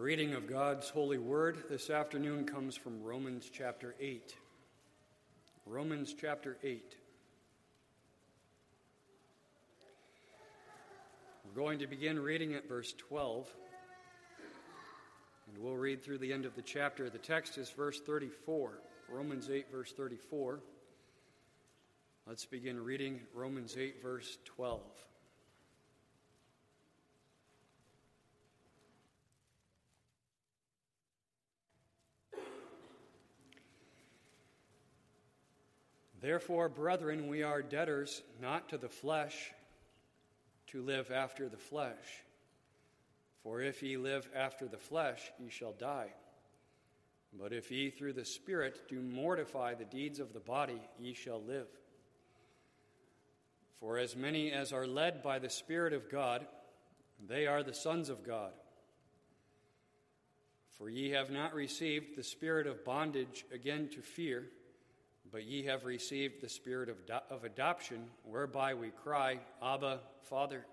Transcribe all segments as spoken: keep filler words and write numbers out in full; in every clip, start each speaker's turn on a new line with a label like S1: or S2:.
S1: reading of God's holy word this afternoon comes from Romans chapter eight. Romans chapter eight. We're going to begin reading at verse twelve, and we'll read through the end of the chapter. The text is verse thirty-four, Romans eight, verse thirty-four. Let's begin reading Romans eight, verse twelve. Therefore, brethren, we are debtors not to the flesh, to live after the flesh. For if ye live after the flesh, ye shall die. But if ye through the Spirit do mortify the deeds of the body, ye shall live. For as many as are led by the Spirit of God, they are the sons of God. For ye have not received the spirit of bondage again to fear, but ye have received the spirit of, do- of adoption, whereby we cry, Abba, Father.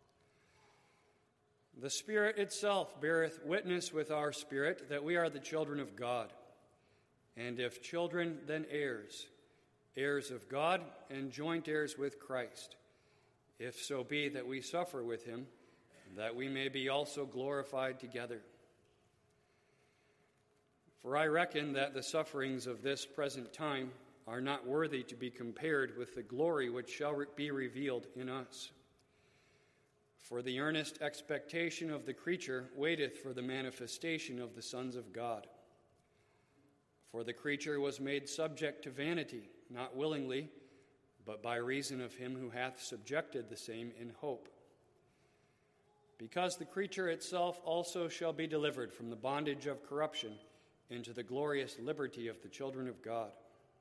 S1: The Spirit itself beareth witness with our spirit that we are the children of God. And if children, then heirs, heirs of God, and joint heirs with Christ, if so be that we suffer with him, that we may be also glorified together. For I reckon that the sufferings of this present time are not worthy to be compared with the glory which shall re- be revealed in us. For the earnest expectation of the creature waiteth for the manifestation of the sons of God. For the creature was made subject to vanity, not willingly, but by reason of him who hath subjected the same in hope. Because the creature itself also shall be delivered from the bondage of corruption into the glorious liberty of the children of God.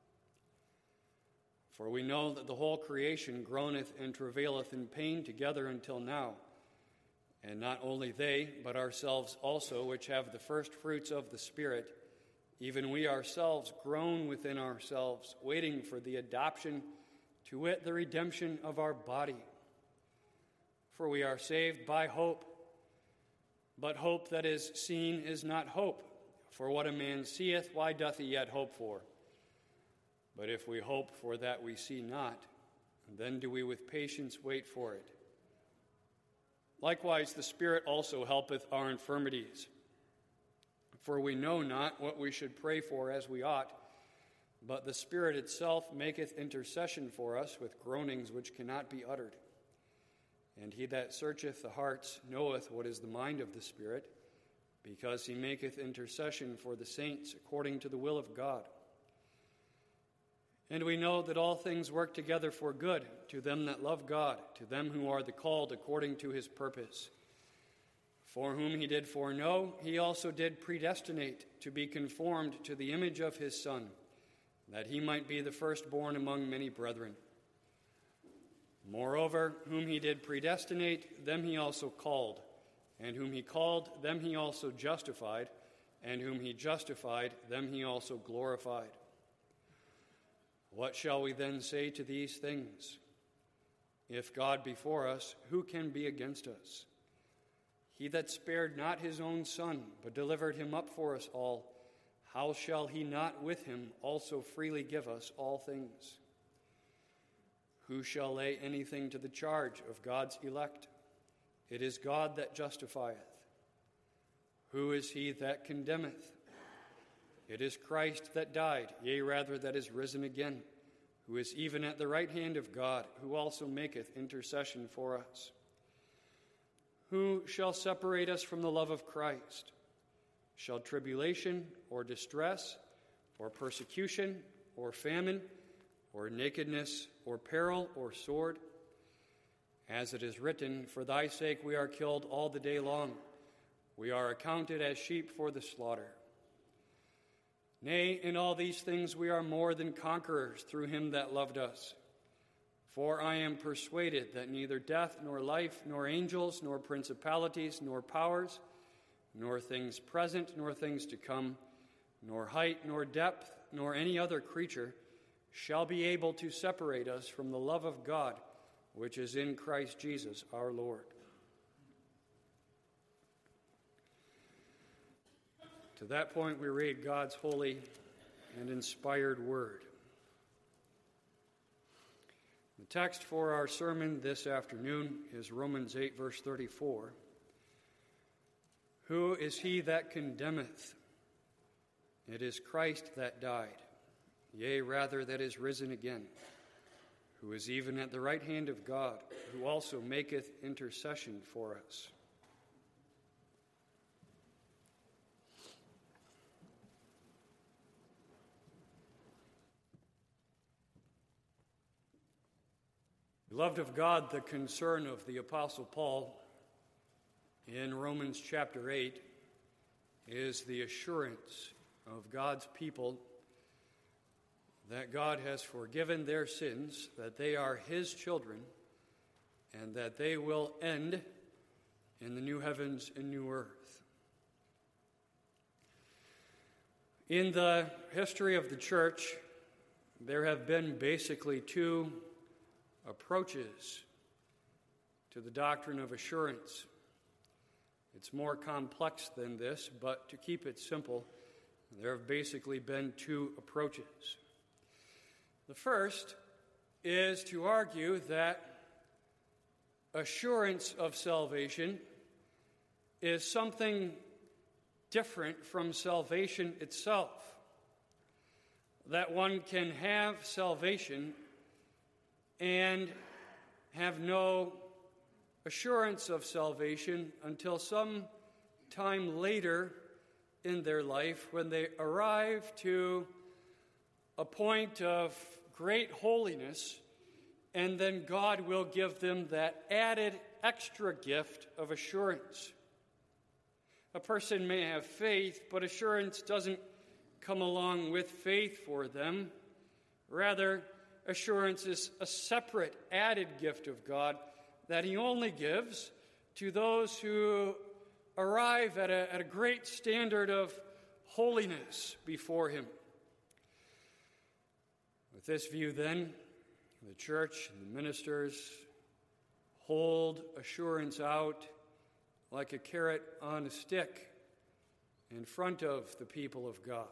S1: For we know that the whole creation groaneth and travaileth in pain together until now. And not only they, but ourselves also, which have the first fruits of the Spirit, even we ourselves groan within ourselves, waiting for the adoption, to wit, the redemption of our body. For we are saved by hope. But hope that is seen is not hope. For what a man seeth, why doth he yet hope for? But if we hope for that we see not, then do we with patience wait for it. Likewise, the Spirit also helpeth our infirmities. For we know not what we should pray for as we ought, but the Spirit itself maketh intercession for us with groanings which cannot be uttered. And he that searcheth the hearts knoweth what is the mind of the Spirit, because he maketh intercession for the saints according to the will of God. And we know that all things work together for good to them that love God, to them who are the called according to his purpose. For whom he did foreknow, he also did predestinate to be conformed to the image of his Son, that he might be the firstborn among many brethren. Moreover, whom he did predestinate, them he also called. And whom he called, them he also justified. And whom he justified, them he also glorified. What shall we then say to these things? If God be for us, who can be against us? He that spared not his own Son, but delivered him up for us all, how shall he not with him also freely give us all things? Who shall lay anything to the charge of God's elect? It is God that justifieth. Who is he that condemneth? It is Christ that died, yea, rather that is risen again, who is even at the right hand of God, who also maketh intercession for us. Who shall separate us from the love of Christ? Shall tribulation, or distress, or persecution, or famine, or nakedness, or peril, or sword? As it is written, for thy sake we are killed all the day long. We are accounted as sheep for the slaughter. Nay, in all these things we are more than conquerors through him that loved us. For I am persuaded that neither death, nor life, nor angels, nor principalities, nor powers, nor things present, nor things to come, nor height, nor depth, nor any other creature shall be able to separate us from the love of God, which is in Christ Jesus our Lord. To that point, we read God's holy and inspired word. The text for our sermon this afternoon is Romans eight, verse thirty-four. Who is he that condemneth? It is Christ that died, yea, rather that is risen again, who is even at the right hand of God, who also maketh intercession for us. Beloved of God, the concern of the Apostle Paul in Romans chapter eight is the assurance of God's people that God has forgiven their sins, that they are his children, and that they will end in the new heavens and new earth. In the history of the church, there have been basically two approaches to the doctrine of assurance. It's more complex than this, but to keep it simple, there have basically been two approaches. The first is to argue that assurance of salvation is something different from salvation itself. That one can have salvation and have no assurance of salvation until some time later in their life when they arrive to a point of great holiness, and then God will give them that added extra gift of assurance. A person may have faith, but assurance doesn't come along with faith for them. Rather, assurance is a separate added gift of God that he only gives to those who arrive at a, at a great standard of holiness before him. With this view, then, the church and the ministers hold assurance out like a carrot on a stick in front of the people of God,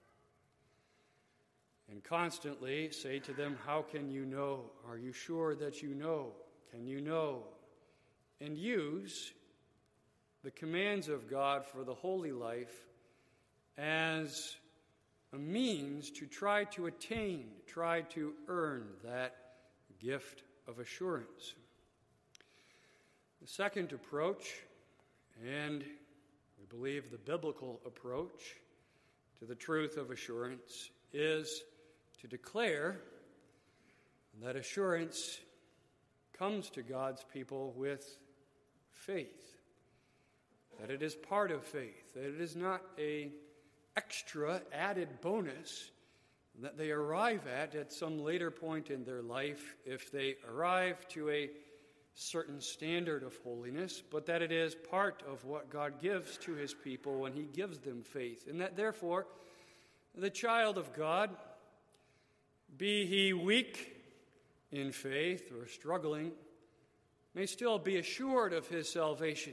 S1: and constantly say to them, how can you know? Are you sure that you know? Can you know? And use the commands of God for the holy life as a means to try to attain, try to earn that gift of assurance. The second approach, and we believe the biblical approach to the truth of assurance, is to declare that assurance comes to God's people with faith, that it is part of faith, that it is not a extra added bonus that they arrive at at some later point in their life if they arrive to a certain standard of holiness, but that it is part of what God gives to his people when he gives them faith, and that therefore the child of God, be he weak in faith or struggling, may still be assured of his salvation,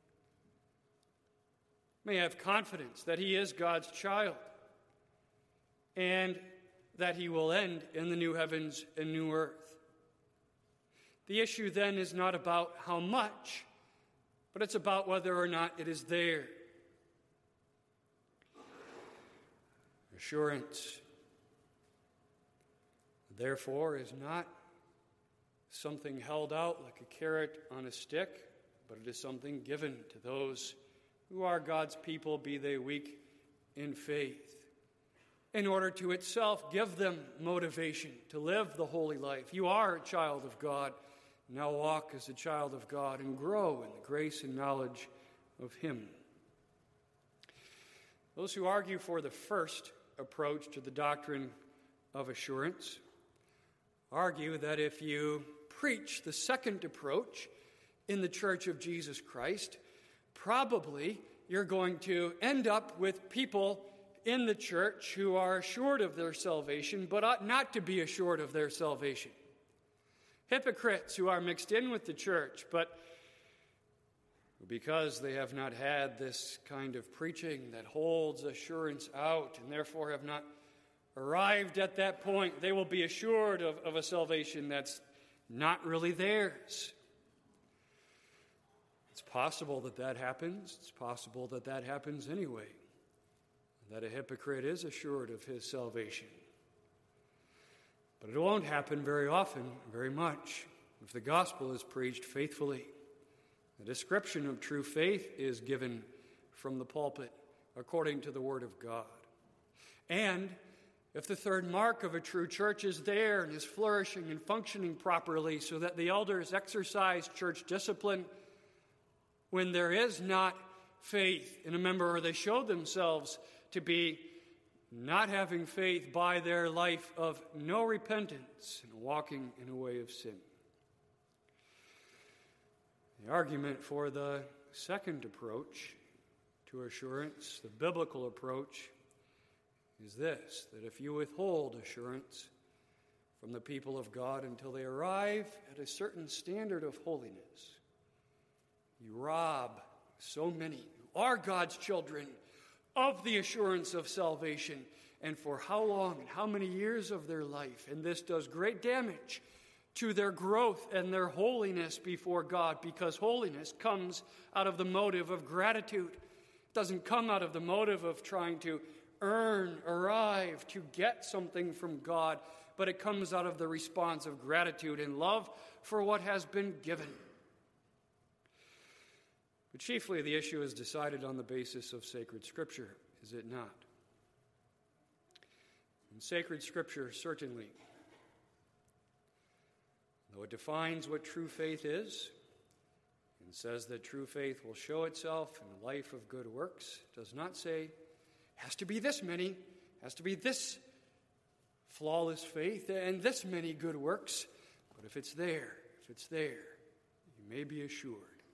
S1: may have confidence that he is God's child, and that he will end in the new heavens and new earth. The issue then is not about how much, but it's about whether or not it is there. Assurance, therefore, is not something held out like a carrot on a stick, but it is something given to those who are God's people, be they weak in faith, in order to itself give them motivation to live the holy life. You are a child of God. Now walk as a child of God and grow in the grace and knowledge of him. Those who argue for the first approach to the doctrine of assurance argue that if you preach the second approach in the Church of Jesus Christ, probably you're going to end up with people in the church who are assured of their salvation but ought not to be assured of their salvation. Hypocrites who are mixed in with the church but Because they have not had this kind of preaching that holds assurance out and therefore have not arrived at that point, they will be assured of, of a salvation that's not really theirs. It's possible that that happens. It's possible that that happens anyway, that a hypocrite is assured of his salvation. But it won't happen very often, very much, if the gospel is preached faithfully. The description of true faith is given from the pulpit according to the Word of God. And if the third mark of a true church is there and is flourishing and functioning properly so that the elders exercise church discipline when there is not faith in a member, or they show themselves to be not having faith by their life of no repentance and walking in a way of sin. The argument for the second approach to assurance, the biblical approach, is this: that if you withhold assurance from the people of God until they arrive at a certain standard of holiness, you rob so many who are God's children of the assurance of salvation, and for how long and how many years of their life. And this does great damage to their growth and their holiness before God, because holiness comes out of the motive of gratitude. It doesn't come out of the motive of trying to earn, arrive, to get something from God, but it comes out of the response of gratitude and love for what has been given. But chiefly, the issue is decided on the basis of sacred Scripture, is it not? In sacred Scripture, certainly, though it defines what true faith is and says that true faith will show itself in a life of good works, does not say, has to be this many, has to be this flawless faith and this many good works. But if it's there, if it's there, you may be assured.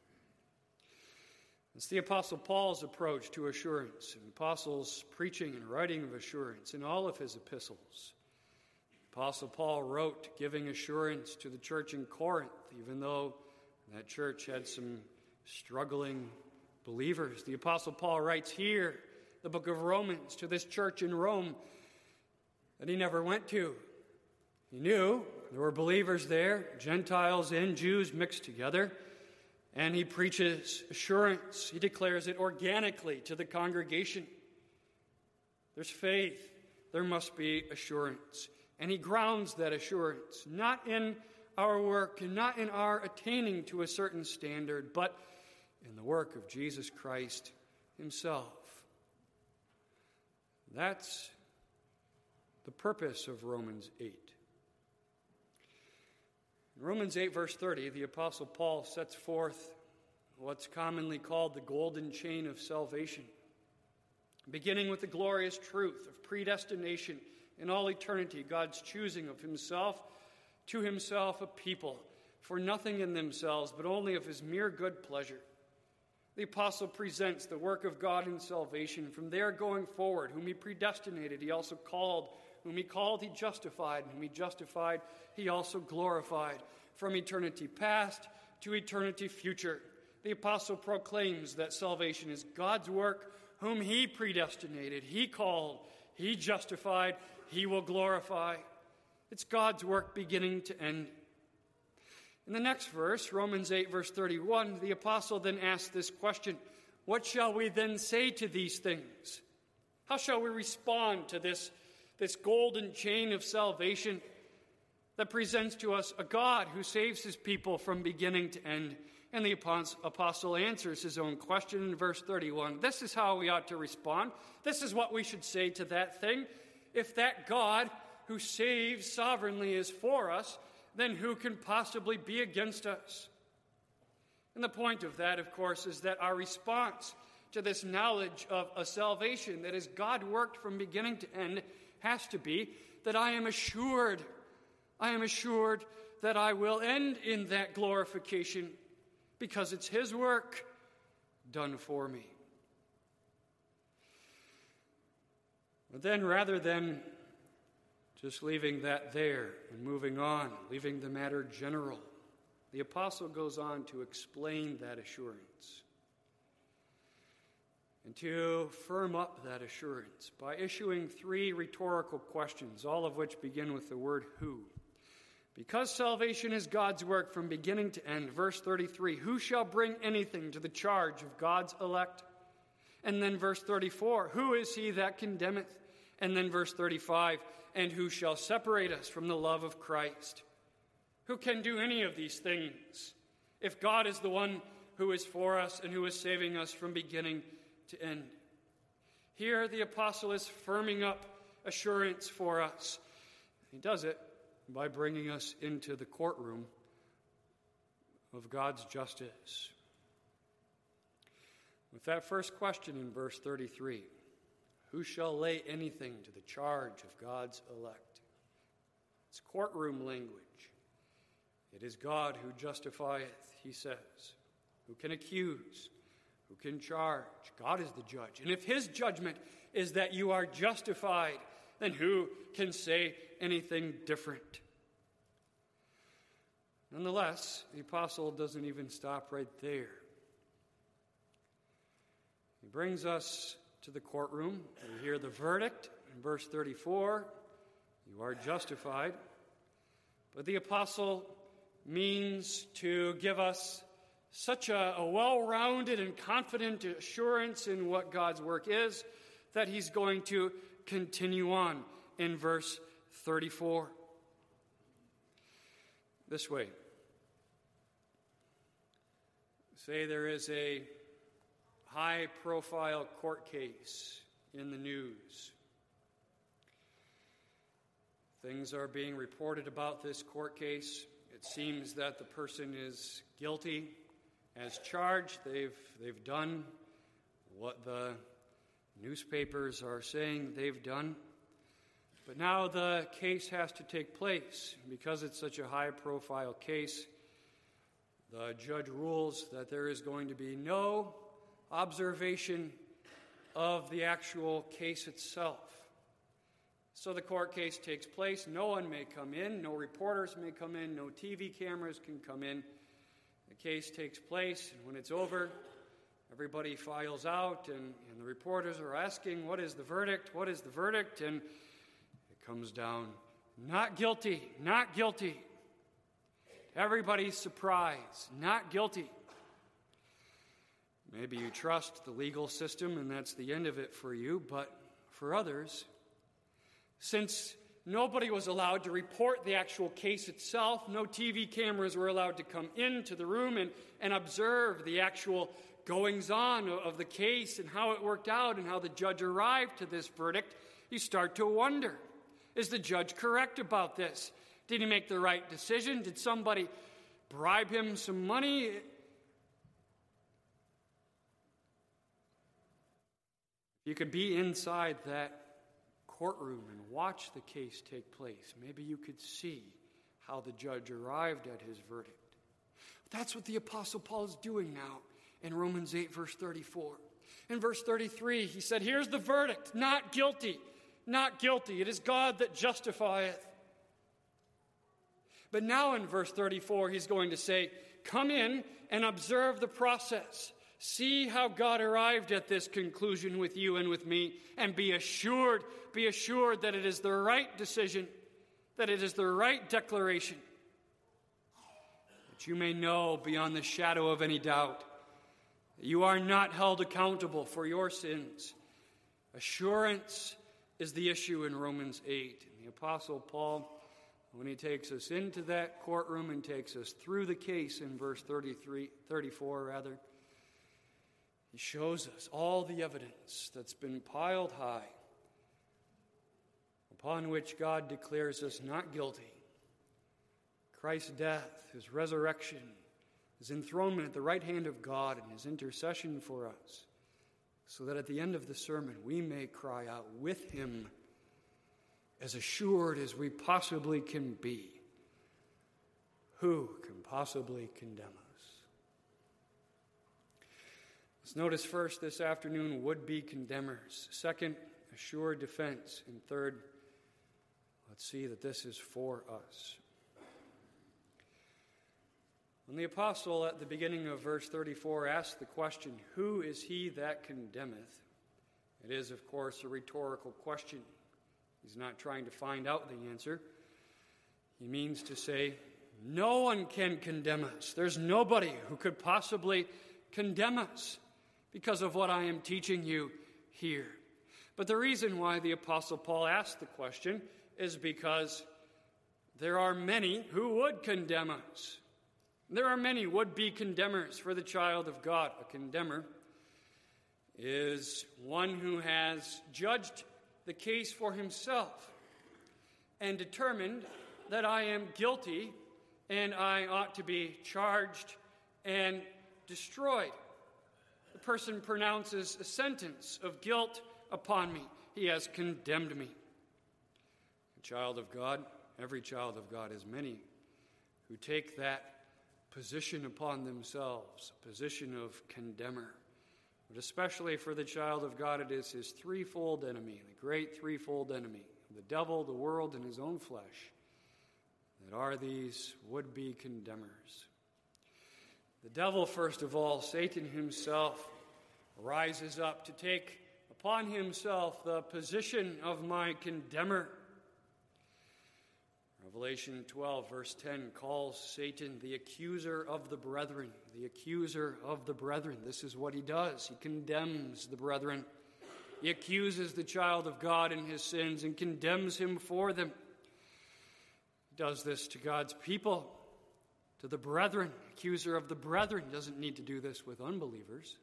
S1: It's the Apostle Paul's approach to assurance, and the Apostle's preaching and writing of assurance in all of his epistles. The Apostle Paul wrote giving assurance to the church in Corinth, even though that church had some struggling believers. The Apostle Paul writes here, the book of Romans, to this church in Rome that he never went to. He knew there were believers there, Gentiles and Jews mixed together. And he preaches assurance. He declares it organically to the congregation. There's faith. There must be assurance. And he grounds that assurance not in our work and not in our attaining to a certain standard, but in the work of Jesus Christ himself. That's the purpose of Romans eight. In Romans eight, verse thirty, the Apostle Paul sets forth what's commonly called the golden chain of salvation, beginning with the glorious truth of predestination in all eternity, God's choosing of himself to himself a people for nothing in themselves, but only of his mere good pleasure. The Apostle presents the work of God in salvation from there going forward. Whom he predestinated, he also called. Whom he called, he justified. And whom he justified, he also glorified. From eternity past to eternity future, the Apostle proclaims that salvation is God's work, whom he predestinated, he called, he justified, he will glorify. It's God's work beginning to end. In the next verse, Romans eight, verse thirty-one, the Apostle then asks this question: what shall we then say to these things? How shall we respond to this This golden chain of salvation that presents to us a God who saves his people from beginning to end? And the apostle answers his own question in verse thirty-one. This is how we ought to respond. This is what we should say to that thing. If that God who saves sovereignly is for us, then who can possibly be against us? And the point of that, of course, is that our response to this knowledge of a salvation that is God worked from beginning to end has to be that I am assured, I am assured that I will end in that glorification because it's his work done for me. But then rather than just leaving that there and moving on, leaving the matter general, the apostle goes on to explain that assurance. and to firm up that assurance by issuing three rhetorical questions, all of which begin with the word who. Because salvation is God's work from beginning to end, verse thirty-three, who shall bring anything to the charge of God's elect? And then verse thirty-four, who is he that condemneth? And then verse thirty-five, and who shall separate us from the love of Christ? Who can do any of these things if God is the one who is for us and who is saving us from beginning to end? Here the apostle is firming up assurance for us. He does it by bringing us into the courtroom of God's justice. With that first question in verse thirty-three, who shall lay anything to the charge of God's elect? It's courtroom language. It is God who justifieth, he says. Who can accuse? Who can charge? God is the judge. And if his judgment is that you are justified, then who can say anything different? Nonetheless, the apostle doesn't even stop right there. He brings us to the courtroom. We hear the verdict in verse thirty-four. You are justified. But the apostle means to give us such a, a well-rounded and confident assurance in what God's work is that he's going to continue on in verse thirty-four. This way. Say there is a high-profile court case in the news. Things are being reported about this court case. It seems that the person is guilty as charged. They've, they've done what the newspapers are saying they've done. But now the case has to take place. Because it's such a high-profile case, the judge rules that there is going to be no observation of the actual case itself. So the court case takes place. No one may come in. No reporters may come in. No T V cameras can come in. The case takes place, and when it's over, everybody files out, and, and the reporters are asking, what is the verdict? What is the verdict? And it comes down, not guilty, not guilty. Everybody's surprised, not guilty. Maybe you trust the legal system, and that's the end of it for you, but for others, since nobody was allowed to report the actual case itself, no T V cameras were allowed to come into the room and, and observe the actual goings-on of the case and how it worked out and how the judge arrived to this verdict, you start to wonder, is the judge correct about this? Did he make the right decision? Did somebody bribe him some money? You could be inside that courtroom and watch the case take place. Maybe you could see how the judge arrived at his verdict. That's what the Apostle Paul is doing now in Romans eight, verse thirty-four. In verse thirty-three, he said, here's the verdict, not guilty, not guilty. It is God that justifieth. But now in verse thirty-four, he's going to say, come in and observe the process. See how God arrived at this conclusion with you and with me, and be assured, be assured that it is the right decision, that it is the right declaration, that you may know beyond the shadow of any doubt that you are not held accountable for your sins. Assurance is the issue in Romans eight. And the Apostle Paul, when he takes us into that courtroom and takes us through the case in verse thirty-three, thirty-four rather, he shows us all the evidence that's been piled high, upon which God declares us not guilty. Christ's death, his resurrection, his enthronement at the right hand of God, and his intercession for us, so that at the end of the sermon we may cry out with him, as assured as we possibly can be, who can possibly condemn us? Let's notice first this afternoon would-be condemners. Second, assured defense. And third, let's see that this is for us. When the apostle at the beginning of verse thirty-four asks the question, "Who is he that condemneth?" it is, of course, a rhetorical question. He's not trying to find out the answer. He means to say, no one can condemn us. There's nobody who could possibly condemn us because of what I am teaching you here. But the reason why the Apostle Paul asked the question is because there are many who would condemn us. There are many would-be condemners for the child of God. A condemner is one who has judged the case for himself and determined that I am guilty and I ought to be charged and destroyed. The person pronounces a sentence of guilt upon me. He has condemned me. A child of God, every child of God, is many who take that position upon themselves, a position of condemner. But especially for the child of God, it is his threefold enemy, the great threefold enemy, the devil, the world, and his own flesh, that are these would-be condemners. The devil, first of all, Satan himself, rises up to take upon himself the position of my condemner. Revelation twelve, verse ten, calls Satan the accuser of the brethren. The accuser of the brethren. This is what he does. He condemns the brethren. He accuses the child of God in his sins and condemns him for them. He does this to God's people, to the brethren. Accuser of the brethren doesn't need to do this with unbelievers.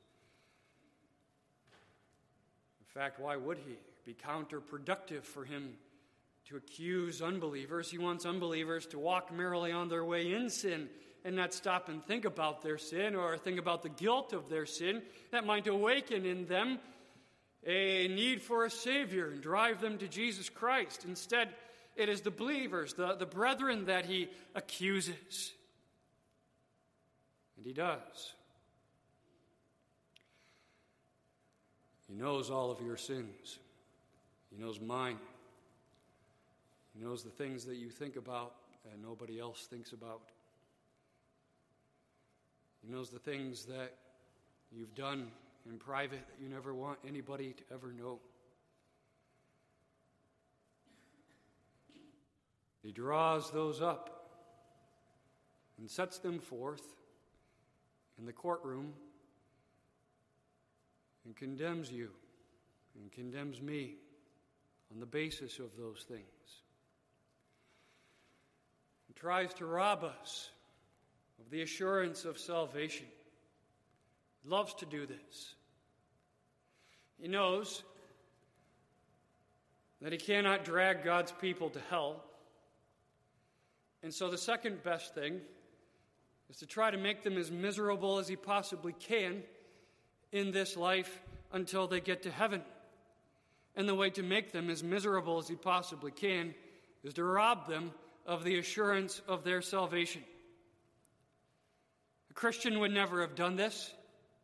S1: In fact, why would he? It'd be counterproductive for him to accuse unbelievers. He wants unbelievers to walk merrily on their way in sin and not stop and think about their sin or think about the guilt of their sin. That might awaken in them a need for a Savior and drive them to Jesus Christ. Instead, it is the believers, the, the brethren, that he accuses. And he does. He knows all of your sins. He knows mine. He knows the things that you think about that nobody else thinks about. He knows the things that you've done in private that you never want anybody to ever know. He draws those up and sets them forth in the courtroom and condemns you and condemns me on the basis of those things. He tries to rob us of the assurance of salvation. He loves to do this. He knows that he cannot drag God's people to hell. And so the second best thing is to try to make them as miserable as he possibly can in this life until they get to heaven. And the way to make them as miserable as he possibly can is to rob them of the assurance of their salvation. A Christian would never have done this.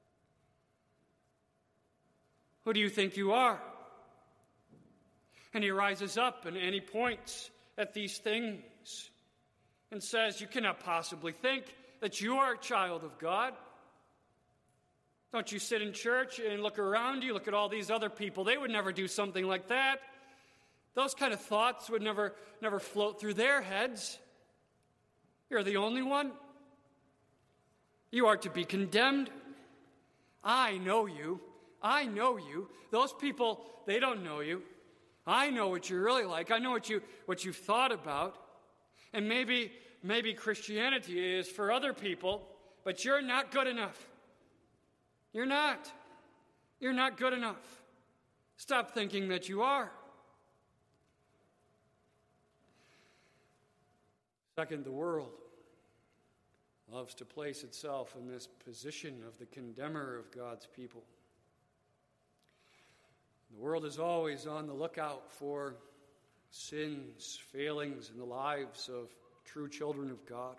S1: Who do you think you are? And he rises up and, and he points at these things and says, you cannot possibly think that you are a child of God. Don't you sit in church and look around you, look at all these other people. They would never do something like that. Those kind of thoughts would never, never float through their heads. You're the only one. You are to be condemned. I know you. I know you. Those people, they don't know you. I know what you're really like. I know what you what you've thought about. And maybe maybe Christianity is for other people, but you're not good enough. You're not. You're not good enough. Stop thinking that you are. Second, the world loves to place itself in this position of the condemner of God's people. The world is always on the lookout for sins, failings in the lives of true children of God.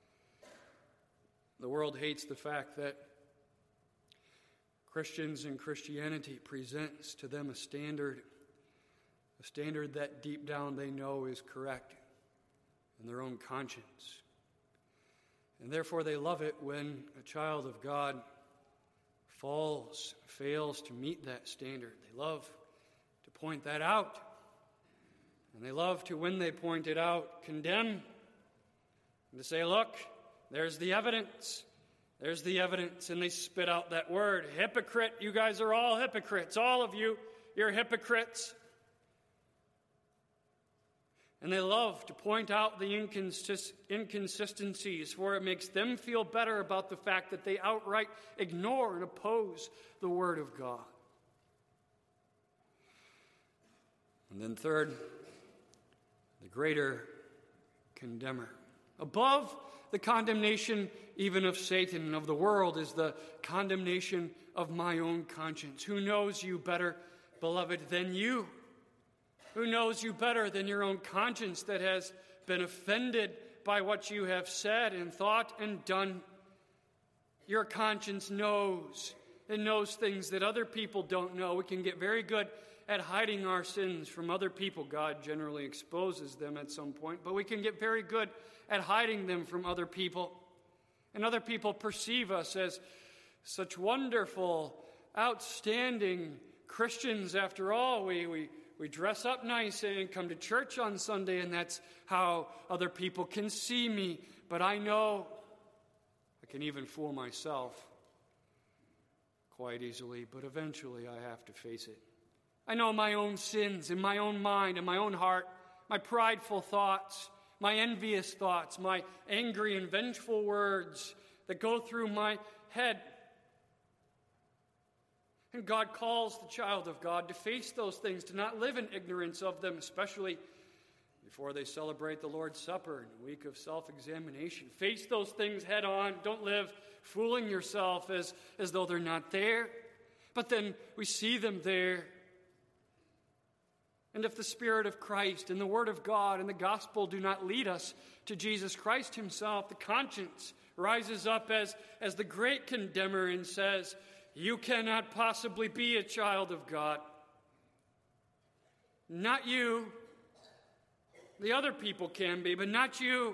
S1: The world hates the fact that Christians and Christianity presents to them a standard, a standard that deep down they know is correct in their own conscience. And therefore they love it when a child of God falls, fails to meet that standard. They love to point that out. And they love to, when they point it out, condemn and to say, look, there's the evidence. There's the evidence. And they spit out that word, hypocrite. You guys are all hypocrites. All of you, you're hypocrites. And they love to point out the inconsist- inconsistencies, for it makes them feel better about the fact that they outright ignore and oppose the Word of God. And then third, the greater condemner. Above the condemnation even of Satan and of the world is the condemnation of my own conscience. Who knows you better, beloved, than you? Who knows you better than your own conscience that has been offended by what you have said and thought and done? Your conscience knows. It knows things that other people don't know. We can get very good at hiding our sins from other people. God generally exposes them at some point, but we can get very good at hiding them from other people. And other people perceive us as such wonderful, outstanding Christians. After all, we, we, we dress up nice and come to church on Sunday, and that's how other people can see me. But I know I can even fool myself quite easily, but eventually I have to face it. I know my own sins in my own mind and my own heart, my prideful thoughts, my envious thoughts, my angry and vengeful words that go through my head. And God calls the child of God to face those things, to not live in ignorance of them, especially before they celebrate the Lord's Supper in a week of self-examination. Face those things head on. Don't live fooling yourself as, as though they're not there. But then we see them there. And if the Spirit of Christ and the Word of God and the gospel do not lead us to Jesus Christ himself, the conscience rises up as, as the great condemner and says, you cannot possibly be a child of God. Not you. The other people can be, but not you.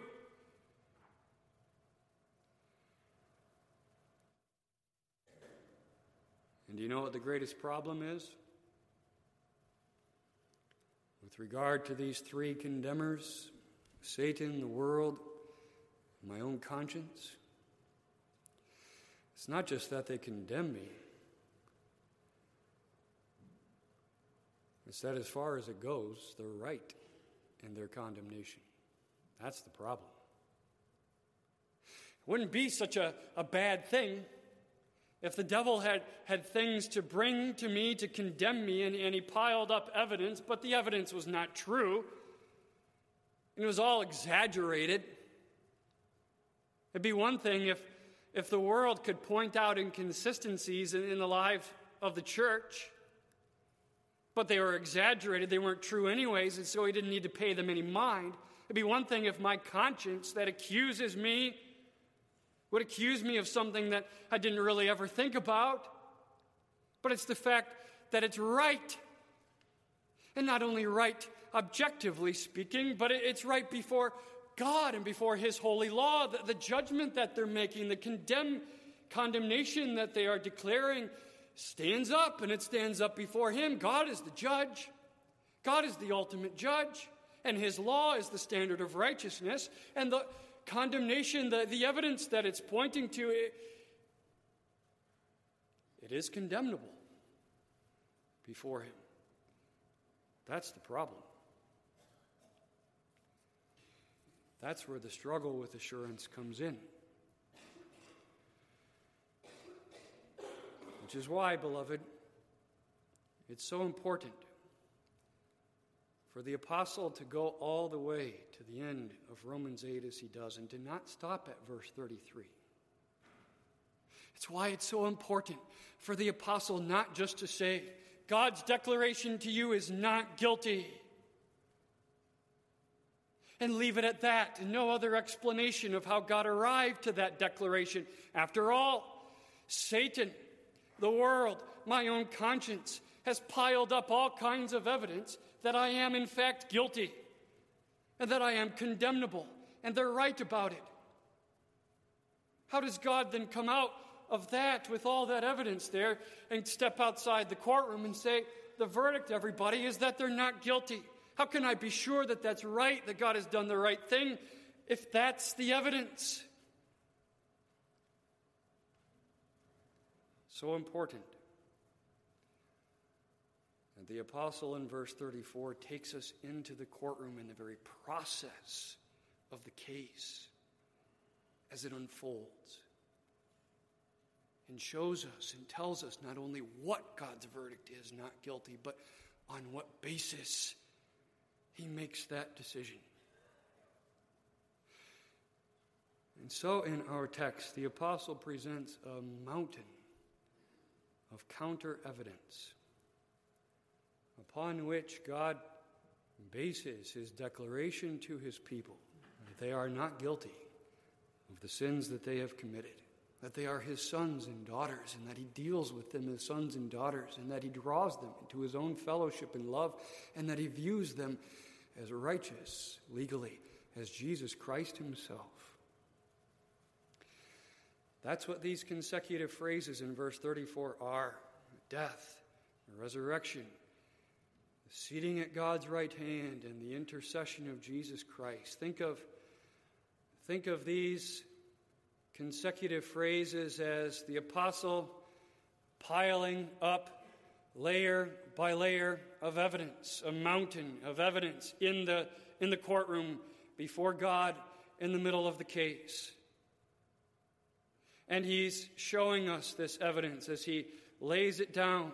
S1: And do you know what the greatest problem is? With regard to these three condemners, Satan, the world, my own conscience, it's not just that they condemn me. It's that as far as it goes, they're right in their condemnation. That's the problem. It wouldn't be such a, a bad thing if the devil had, had things to bring to me to condemn me, and, and he piled up evidence, but the evidence was not true. And it was all exaggerated. It'd be one thing if, if the world could point out inconsistencies in, in the life of the church, but they were exaggerated. They weren't true anyways, and so he didn't need to pay them any mind. It'd be one thing if my conscience that accuses me would accuse me of something that I didn't really ever think about. But it's the fact that it's right. And not only right objectively speaking, but it's right before God and before his holy law. The, the judgment that they're making, the condemn, condemnation that they are declaring stands up, and it stands up before him. God is the judge. God is the ultimate judge. And his law is the standard of righteousness. And the condemnation, the, the evidence that it's pointing to, it, it is condemnable before him. That's the problem. That's where the struggle with assurance comes in. Which is why, beloved, it's so important for the apostle to go all the way to the end of Romans eight as he does, and to not stop at verse thirty-three. It's why it's so important for the apostle not just to say, God's declaration to you is not guilty, and leave it at that, and no other explanation of how God arrived to that declaration. After all, Satan, the world, my own conscience, has piled up all kinds of evidence that I am in fact guilty and that I am condemnable, and they're right about it. How does God then come out of that with all that evidence there and step outside the courtroom and say, the verdict, everybody, is that they're not guilty? How can I be sure that that's right, that God has done the right thing, if that's the evidence? So important. And the apostle in verse thirty-four takes us into the courtroom in the very process of the case as it unfolds, and shows us and tells us not only what God's verdict is, not guilty, but on what basis he makes that decision. And so in our text, the apostle presents a mountain of counter-evidence upon which God bases his declaration to his people that they are not guilty of the sins that they have committed, that they are his sons and daughters, and that he deals with them as sons and daughters, and that he draws them into his own fellowship and love, and that he views them as righteous legally as Jesus Christ himself. That's what these consecutive phrases in verse thirty-four are: death, the resurrection, the seating at God's right hand, and the intercession of Jesus Christ. Think of, think of these consecutive phrases as the apostle piling up layer by layer of evidence, a mountain of evidence in the, in the courtroom before God in the middle of the case. And he's showing us this evidence as he lays it down.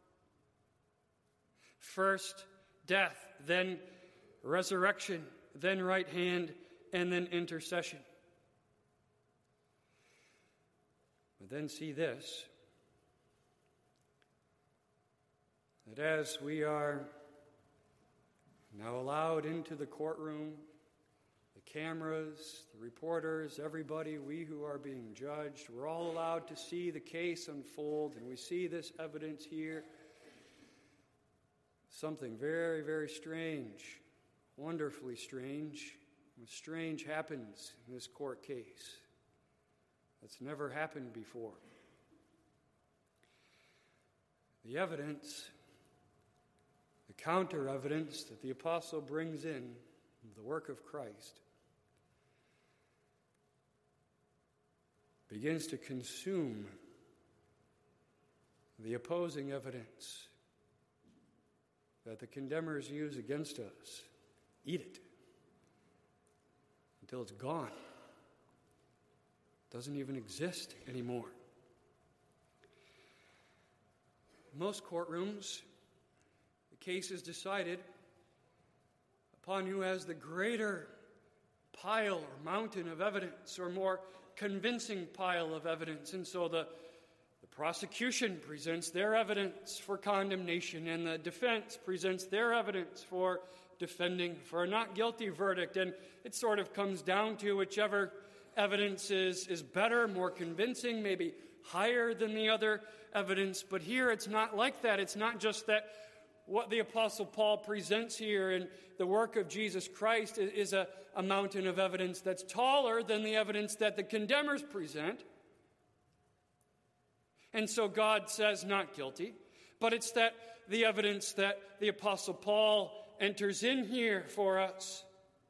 S1: First death, then resurrection, then right hand, and then intercession. But then see this, that as we are now allowed into the courtroom, the cameras, the reporters, everybody, we who are being judged, we're all allowed to see the case unfold, and we see this evidence here. Something very, very strange, wonderfully strange. Strange happens in this court case. That's never happened before. The evidence, the counter-evidence that the apostle brings in, the work of Christ, begins to consume the opposing evidence that the condemners use against us. Eat it until it's gone. It doesn't even exist anymore. In most courtrooms, the case is decided upon who has the greater pile or mountain of evidence, or more convincing pile of evidence. And so the, the prosecution presents their evidence for condemnation, and the defense presents their evidence for defending for a not guilty verdict. And it sort of comes down to whichever evidence is, is better, more convincing, maybe higher than the other evidence. But here it's not like that. It's not just that what the Apostle Paul presents here in the work of Jesus Christ is, is a, a mountain of evidence that's taller than the evidence that the condemners present. And so God says not guilty. But it's that the evidence that the Apostle Paul enters in here for us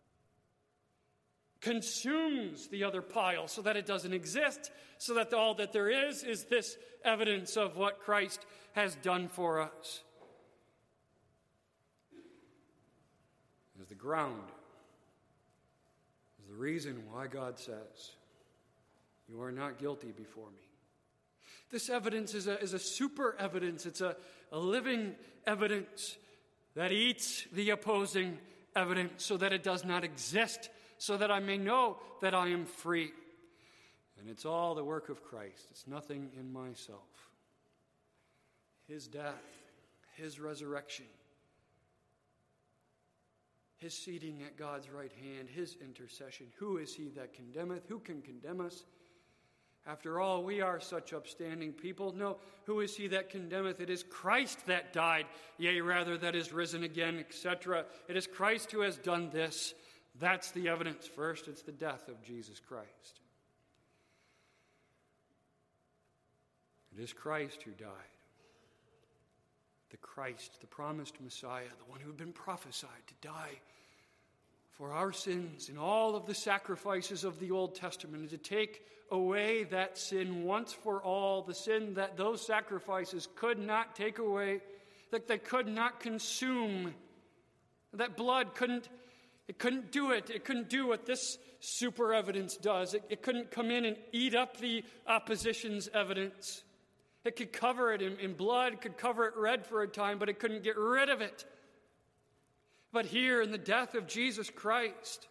S1: consumes the other pile so that it doesn't exist, so that all that there is is this evidence of what Christ has done for us. Is the ground, is the reason why God says, you are not guilty before me. This evidence is a, is a super evidence. It's a, a living evidence that eats the opposing evidence so that it does not exist, so that I may know that I am free. And it's all the work of Christ. It's nothing in myself. His death, his resurrection, his seating at God's right hand, his intercession. Who is he that condemneth? Who can condemn us? After all, we are such upstanding people. No, who is he that condemneth? It is Christ that died, yea, rather, that is risen again, et cetera. It is Christ who has done this. That's the evidence. First, it's the death of Jesus Christ. It is Christ who died. The Christ, the promised Messiah, the one who had been prophesied to die for our sins and all of the sacrifices of the Old Testament, and to take away that sin once for all, the sin that those sacrifices could not take away, that they could not consume, that blood couldn't, it couldn't do it. It couldn't do what this super evidence does. It, it couldn't come in and eat up the opposition's evidence. It could cover it in, in blood, could cover it red for a time, but it couldn't get rid of it. But here in the death of Jesus Christ,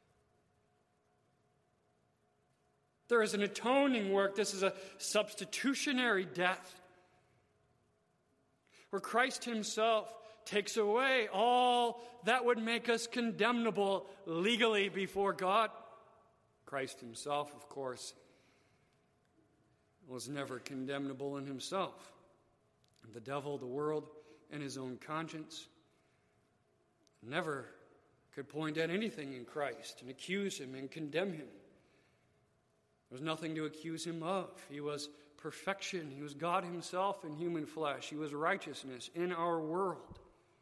S1: there is an atoning work. This is a substitutionary death, where Christ himself takes away all that would make us condemnable legally before God. Christ himself, of course, was never condemnable in himself. The devil, the world, and his own conscience never could point at anything in Christ and accuse him and condemn him. There was nothing to accuse him of. He was perfection. He was God himself in human flesh. He was righteousness in our world.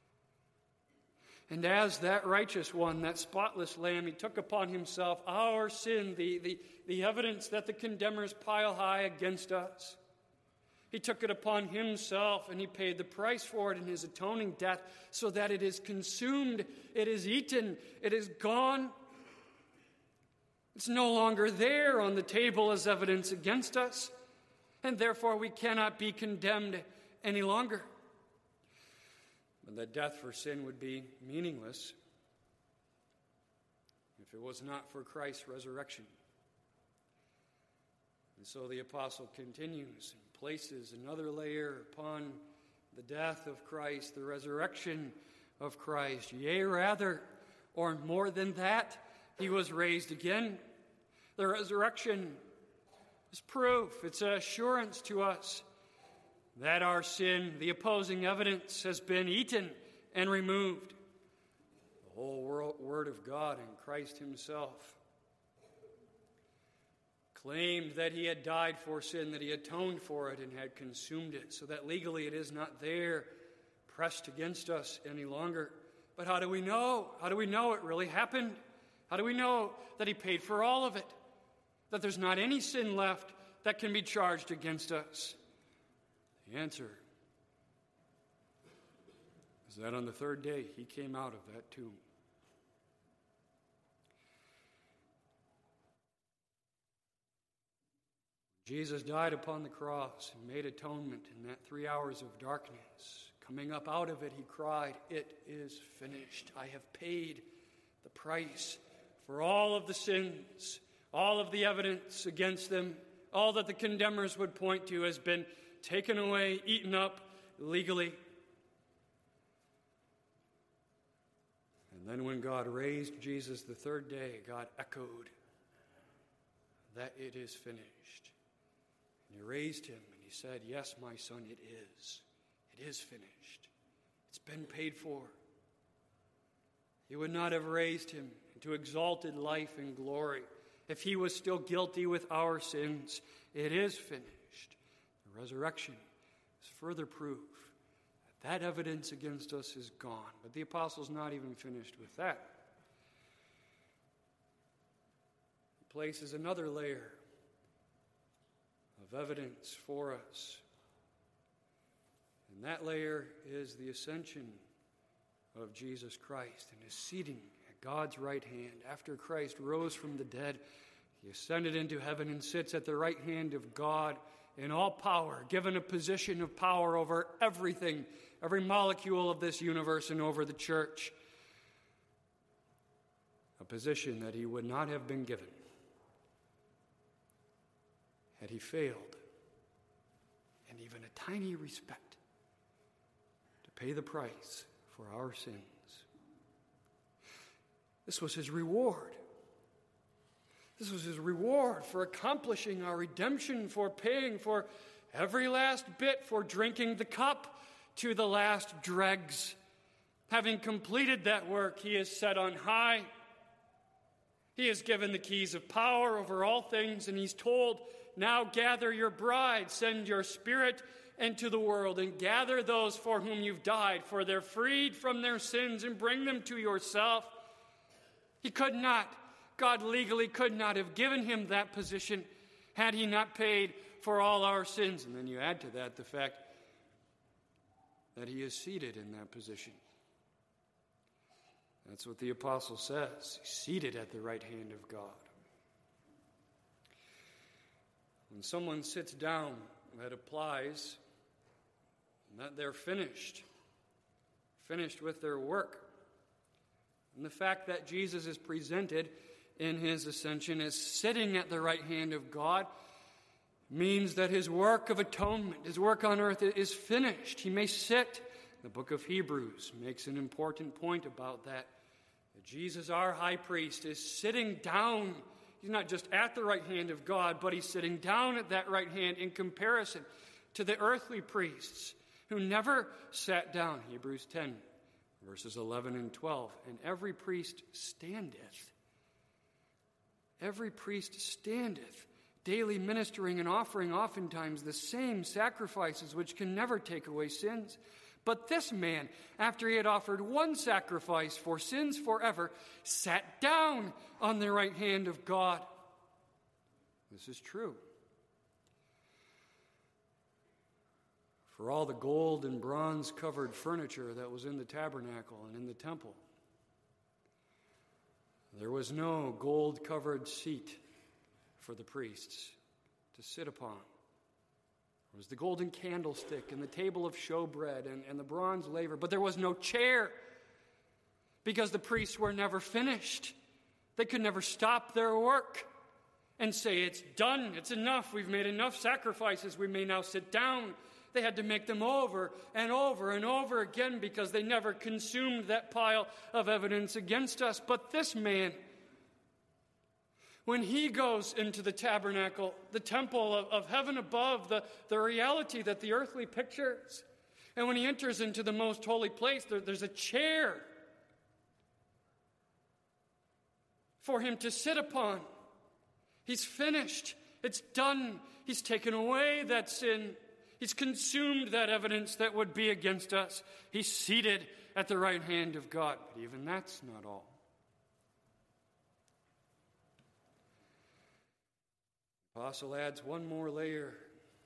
S1: And as that righteous one, that spotless lamb, he took upon himself our sin, the, the, the evidence that the condemners pile high against us. He took it upon himself, and he paid the price for it in his atoning death, so that it is consumed, it is eaten, it is gone. It's no longer there on the table as evidence against us, and therefore we cannot be condemned any longer. But that death for sin would be meaningless if it was not for Christ's resurrection. And so the apostle continues and places another layer upon the death of Christ, the resurrection of Christ. Yea, rather, or more than that, he was raised again. The resurrection is proof, it's an assurance to us that our sin, the opposing evidence, has been eaten and removed. The whole world, Word of God in Christ himself claimed that he had died for sin, that he atoned for it and had consumed it, so that legally it is not there pressed against us any longer. But how do we know? How do we know it really happened? How do we know that he paid for all of it? That there's not any sin left that can be charged against us? The answer is that on the third day he came out of that tomb. Jesus died upon the cross and made atonement in that three hours of darkness. Coming up out of it, he cried, "It is finished. I have paid the price for all of the sins, all of the evidence against them, all that the condemners would point to has been taken away, eaten up legally." And then when God raised Jesus the third day, God echoed that it is finished. And he raised him and he said, "Yes, my son, it is. It is finished. It's been paid for." He would not have raised him into exalted life and glory if he was still guilty with our sins. It is finished. The resurrection is further proof that that evidence against us is gone. But the apostle's not even finished with that. He places another layer of evidence for us. And that layer is the ascension of Jesus Christ and his seating at God's right hand. After Christ rose from the dead, he ascended into heaven and sits at the right hand of God in all power, given a position of power over everything, every molecule of this universe and over the church. A position that he would not have been given had he failed in even a tiny respect to pay the price for our sins. This was his reward. This was his reward for accomplishing our redemption, for paying for every last bit, for drinking the cup to the last dregs. Having completed that work, he is set on high. He is given the keys of power over all things, and he's told now gather your bride, send your Spirit into the world, and gather those for whom you've died, for they're freed from their sins, and bring them to yourself. He could not, God legally could not have given him that position had he not paid for all our sins. And then you add to that the fact that he is seated in that position. That's what the apostle says. He's seated at the right hand of God. When someone sits down, that applies that they're finished, finished with their work. And the fact that Jesus is presented in his ascension as sitting at the right hand of God means that his work of atonement, his work on earth, is finished. He may sit. The book of Hebrews makes an important point about that. That Jesus, our high priest, is sitting down. He's not just at the right hand of God, but he's sitting down at that right hand in comparison to the earthly priests who never sat down. Hebrews ten, verses eleven and twelve. And every priest standeth. Every priest standeth, daily ministering and offering oftentimes the same sacrifices which can never take away sins. But this man, after he had offered one sacrifice for sins forever, sat down on the right hand of God. This is true. For all the gold and bronze covered furniture that was in the tabernacle and in the temple, there was no gold covered seat for the priests to sit upon. There was the golden candlestick and the table of showbread and, and the bronze laver, but there was no chair because the priests were never finished. They could never stop their work and say, it's done, it's enough, we've made enough sacrifices, we may now sit down. They had to make them over and over and over again because they never consumed that pile of evidence against us. But this man, when he goes into the tabernacle, the temple of, of heaven above, the, the reality that the earthly pictures, and when he enters into the most holy place, there, there's a chair for him to sit upon. He's finished. It's done. He's taken away that sin. He's consumed that evidence that would be against us. He's seated at the right hand of God. But even that's not all. The apostle adds one more layer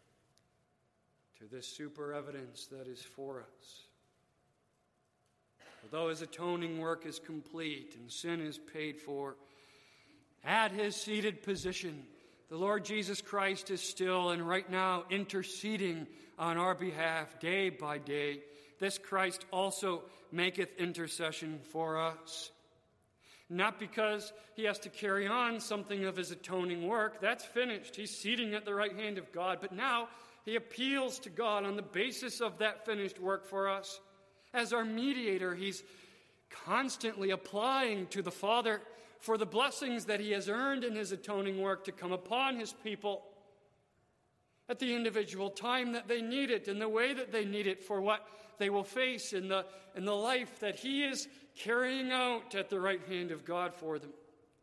S1: to this super evidence that is for us. Although his atoning work is complete and sin is paid for, at his seated position, the Lord Jesus Christ is still and right now interceding on our behalf day by day. This Christ also maketh intercession for us. Not because he has to carry on something of his atoning work. That's finished. He's seating at the right hand of God. But now he appeals to God on the basis of that finished work for us. As our mediator, he's constantly applying to the Father for the blessings that he has earned in his atoning work to come upon his people at the individual time that they need it, in the way that they need it, for what they will face in the, in the life that he is carrying out at the right hand of God for them.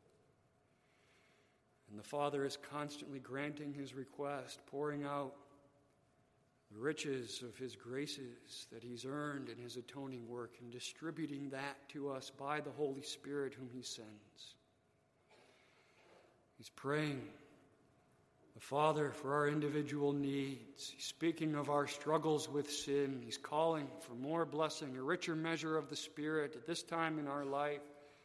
S1: And the Father is constantly granting his request, pouring out the riches of his graces that he's earned in his atoning work and distributing that to us by the Holy Spirit whom he sends. He's praying the Father for our individual needs. He's speaking of our struggles with sin. He's calling for more blessing, a richer measure of the Spirit at this time in our life.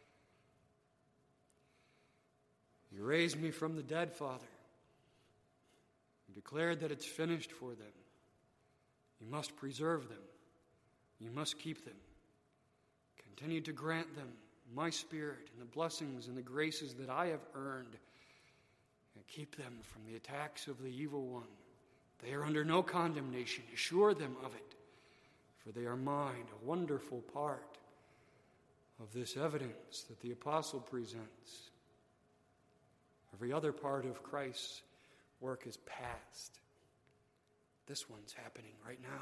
S1: You raised me from the dead, Father. You declared that it's finished for them. You must preserve them. You must keep them. Continue to grant them my Spirit and the blessings and the graces that I have earned. And keep them from the attacks of the evil one. They are under no condemnation. Assure them of it. For they are mine, a wonderful part of this evidence that the apostle presents. Every other part of Christ's work is past. This one's happening right now.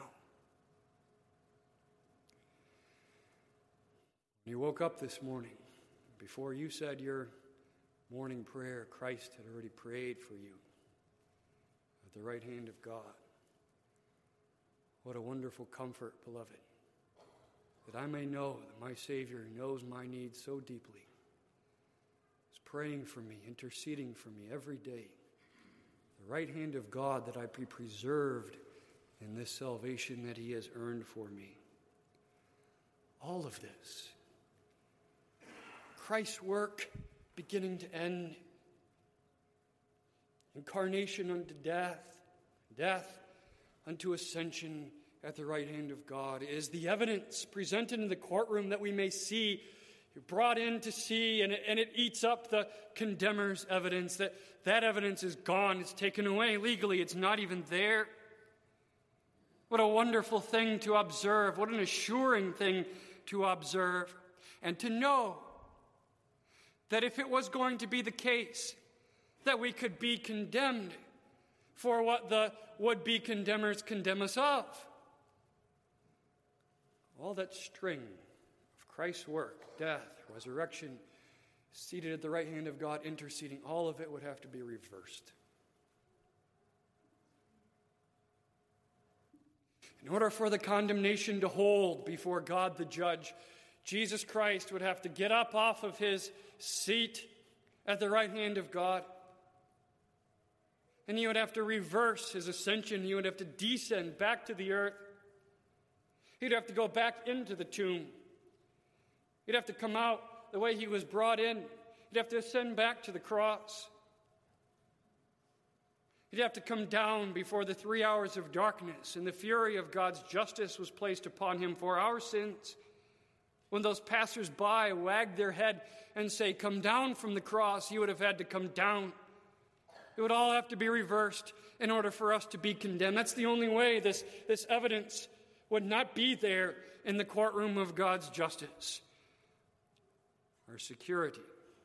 S1: When you woke up this morning, before you said your morning prayer, Christ had already prayed for you. the right hand of God. What a wonderful comfort, beloved, that I may know that my Savior knows my needs so deeply. He's praying for me, interceding for me every day. The right hand of God, that I be preserved in this salvation that he has earned for me. All of this, Christ's work beginning to end, incarnation unto death, death unto ascension at the right hand of God, is the evidence presented in the courtroom that we may see, brought in to see, and it, and it eats up the condemner's evidence. That that evidence is gone, it's taken away legally, it's not even there. What a wonderful thing to observe, what an assuring thing to observe, and to know that if it was going to be the case that we could be condemned for what the would-be condemners condemn us of, all that string of Christ's work, death, resurrection, seated at the right hand of God, interceding, all of it would have to be reversed. In order for the condemnation to hold before God the judge, Jesus Christ would have to get up off of his seat at the right hand of God, and he would have to reverse his ascension. He would have to descend back to the earth. He'd have to go back into the tomb. He'd have to come out the way he was brought in. He'd have to ascend back to the cross. He'd have to come down before the three hours of darkness, and the fury of God's justice was placed upon him for our sins. When those passers-by wagged their head and say, "Come down from the cross," he would have had to come down. It would all have to be reversed in order for us to be condemned. That's the only way this, this evidence would not be there in the courtroom of God's justice. Our security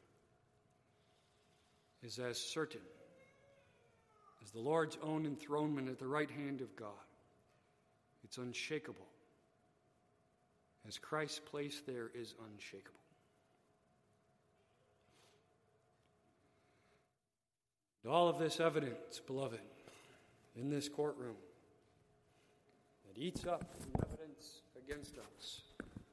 S1: is as certain as the Lord's own enthronement at the right hand of God. It's unshakable, as Christ's place there is unshakable. And all of this evidence, beloved, in this courtroom, that eats up the evidence against us,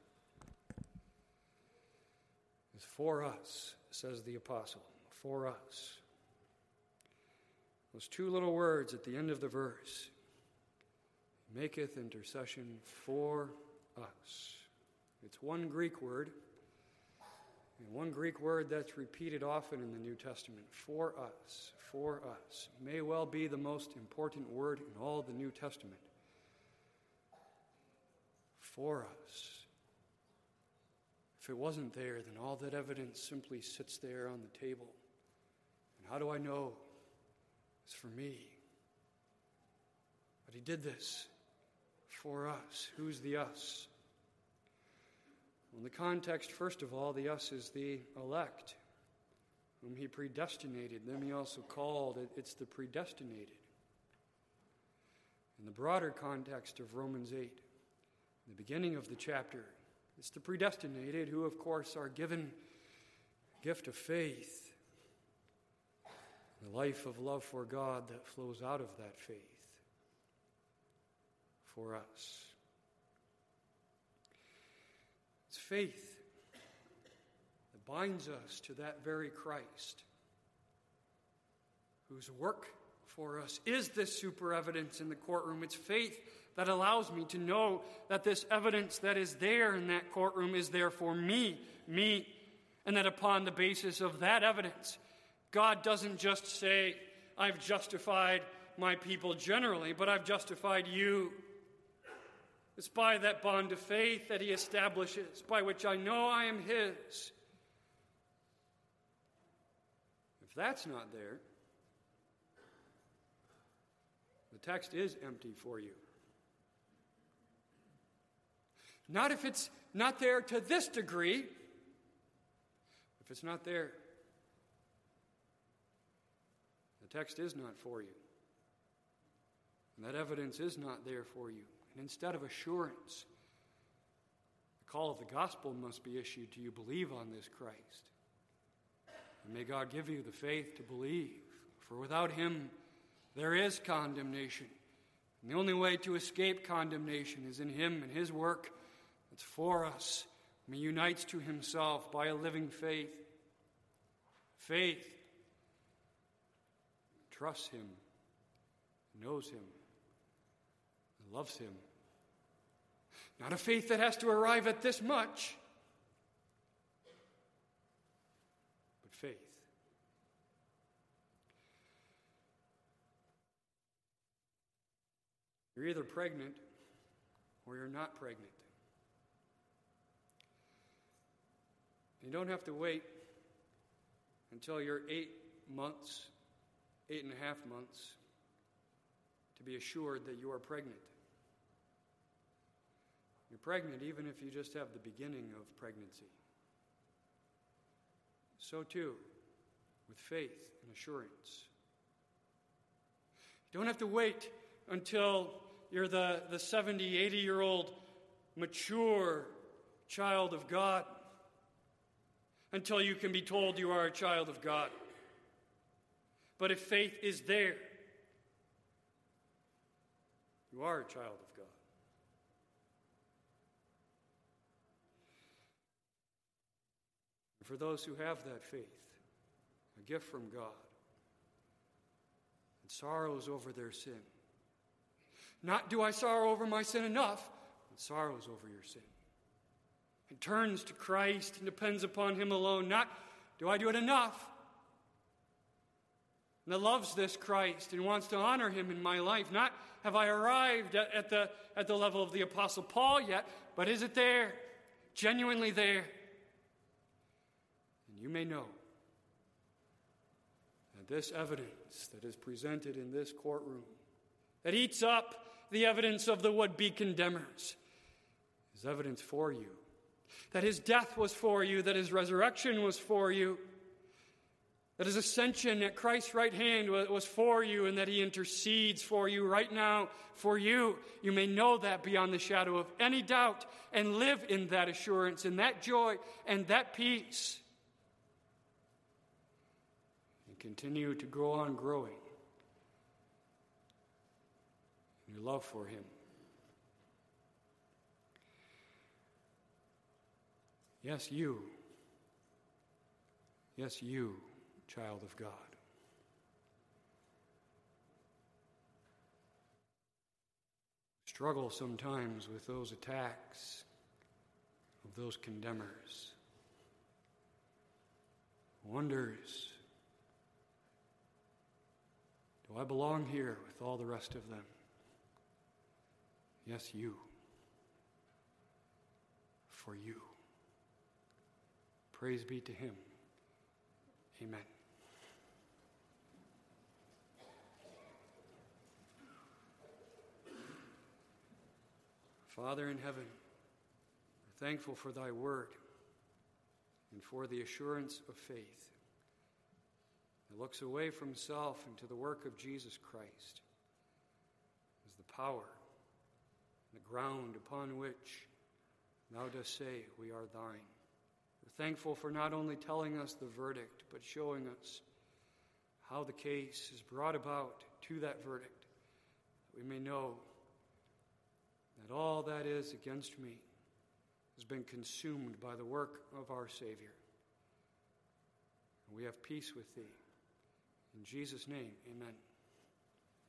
S1: is for us, says the apostle, for us. Those two little words at the end of the verse, maketh intercession for us. It's one Greek word, and one Greek word that's repeated often in the New Testament, for us, for us. May well be the most important word in all the New Testament. For us. If it wasn't there, then all that evidence simply sits there on the table. And how do I know it's for me? But he did this for us. Who's the us? Well, in the context, first of all, the us is the elect, whom he predestinated. Them he also called. It's the predestinated. In the broader context of Romans eight, in the beginning of the chapter, it's the predestinated who, of course, are given the gift of faith, the life of love for God that flows out of that faith for us. It's faith that binds us to that very Christ, whose work for us is this super evidence in the courtroom. It's faith that allows me to know that this evidence that is there in that courtroom is there for me, me, and that upon the basis of that evidence, God doesn't just say, I've justified my people generally, but I've justified you. It's by that bond of faith that he establishes, by which I know I am his. If that's not there, the text is empty for you. Not if it's not there to this degree. If it's not there, the text is not for you. And that evidence is not there for you. And instead of assurance, the call of the gospel must be issued to you. Believe on this Christ. And may God give you the faith to believe. For without him, there is condemnation. And the only way to escape condemnation is in him and his work that's for us. And he unites to himself by a living faith. Faith trusts him, knows him, and loves him. Not a faith that has to arrive at this much, but faith. You're either pregnant or you're not pregnant. You don't have to wait until you're eight months, eight and a half months, to be assured that you are pregnant. You're pregnant even if you just have the beginning of pregnancy. So too with faith and assurance. You don't have to wait until you're the, the seventy, eighty-year-old mature child of God, until you can be told you are a child of God. But if faith is there, you are a child of God. And for those who have that faith, a gift from God, and sorrows over their sin. Not do I sorrow over my sin enough, but sorrows over your sin. And turns to Christ and depends upon him alone. Not do I do it enough, and that loves this Christ and wants to honor him in my life. Not have I arrived at, at, the, at the level of the Apostle Paul yet, but is it there? Genuinely there? And you may know that this evidence that is presented in this courtroom, that eats up the evidence of the would-be condemners, is evidence for you. That his death was for you, that his resurrection was for you, that his ascension at Christ's right hand was for you, and that he intercedes for you right now for you. You may know that beyond the shadow of any doubt and live in that assurance and that joy and that peace. And continue to go on growing in your love for him. Yes, you. Yes, you, child of God. Struggle sometimes with those attacks of those condemners. Wonders, do I belong here with all the rest of them? Yes, you. For you. Praise be to him. Amen. Father in heaven, we're thankful for thy word and for the assurance of faith that looks away from self into the work of Jesus Christ as the power, the ground upon which thou dost say we are thine. We're thankful for not only telling us the verdict, but showing us how the case is brought about to that verdict, that we may know that all that is against me has been consumed by the work of our Savior. And we have peace with thee. In Jesus' name, amen.